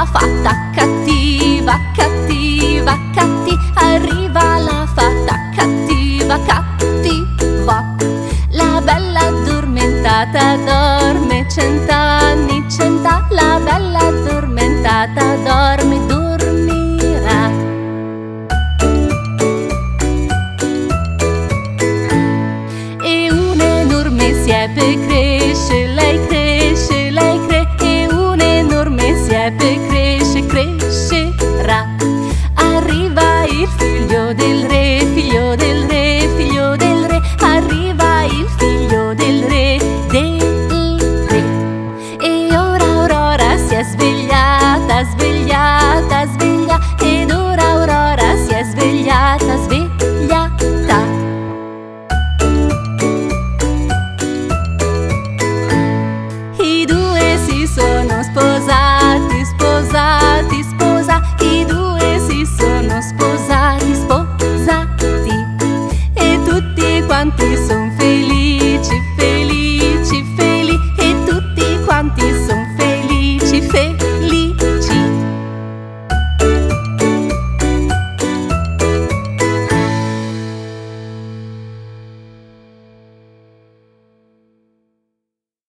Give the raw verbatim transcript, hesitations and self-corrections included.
la fata cattiva, cattiva, catti. Arriva la fata cattiva, cattiva. La bella addormentata dorme cent'anni, cent'anni. La bella addormentata dorme, dormirà. E un'enorme siepe cresce, lei cresce, lei cresce. E un'enorme siepe cresce, crescerà. Arriva il figlio del re, figlio del re, figlio del re. Arriva il figlio del re, del re. E ora Aurora si è svegliata, svegliata, sveglia. Ed ora Aurora si è svegliata, svegliata. I due si sono sposati.